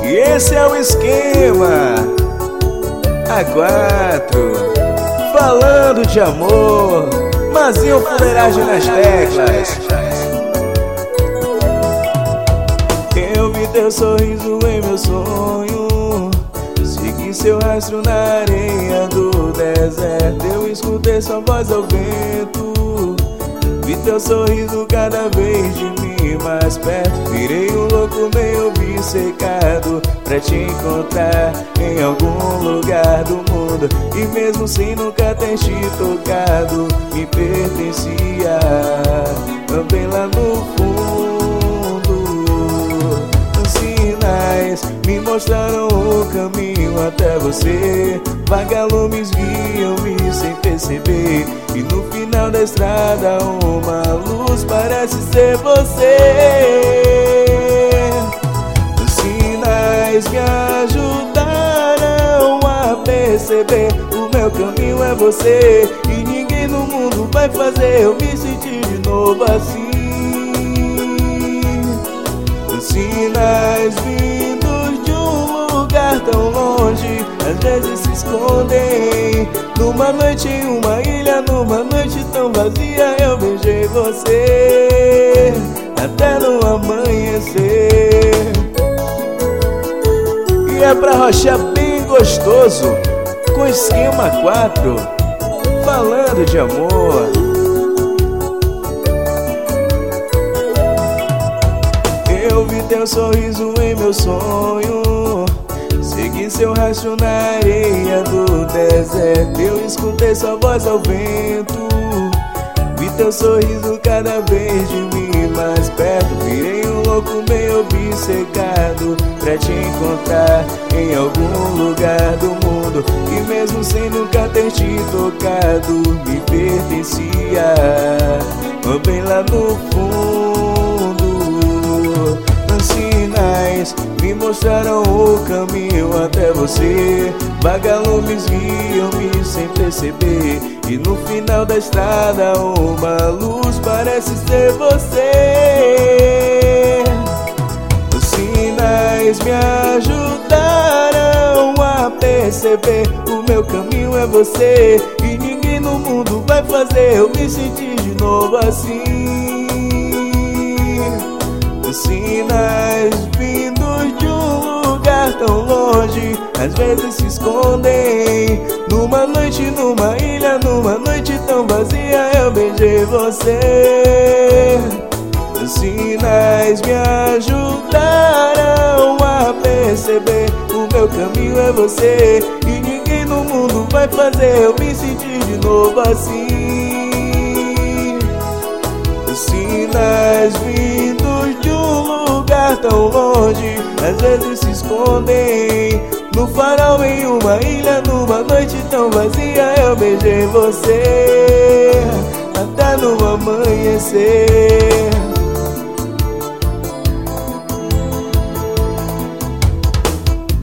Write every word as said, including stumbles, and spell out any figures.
E esse é o esquema A quatro, falando de amor, Mazinho Fuleiragem nas teclas. Eu vi teu sorriso em meu sonho, segui seu rastro na areia do deserto. Eu escutei sua voz ao vento, vi teu sorriso cada vez de mim mais perto. Virei um louco meio obcecado pra te encontrar em algum lugar do mundo. E mesmo sem nunca ter te tocado, me pertencia também lá no fundo. Os sinais me mostraram o caminho até você. Vagalumes guiam-me sem perceber, e no final da estrada uma luz parece ser você. Os sinais me ajudaram a perceber, o meu caminho é você, e ninguém no mundo vai fazer eu me sentir de novo assim. Os sinais vindos de um lugar tão longe às vezes se escondem. Numa noite em uma ilha, numa noite tão vazia, eu beijei você até no amanhecer. E é pra rochar bem gostoso, com esquema A quatro, falando de amor. Eu vi teu sorriso em meu sonho, segui seu rastro na areia do deserto. Eu escutei sua voz ao vento, vi teu sorriso cada vez de mim mais perto. Virei um louco meio obcecado pra te encontrar em algum lugar do mundo. E mesmo sem nunca ter te tocado, me pertencia também lá no fundo. Os sinais me mostraram o caminho até você. Vagalumes guiam-me sem perceber, e no final da estrada uma luz parece ser você. Os sinais me ajudaram a perceber, o meu caminho é você, e ninguém no mundo vai fazer eu me sentir de novo assim. Os sinais vindos de um lugar tão longe às vezes se escondem. Numa noite, numa ilha, numa noite tão vazia, eu beijei você. Os sinais me ajudaram a perceber, o meu caminho é você, e ninguém no mundo vai fazer eu me sentir de novo assim. Os sinais vindos de um lugar tão longe às vezes se escondem. No farol em uma ilha, numa noite tão vazia, eu beijei você até no amanhecer.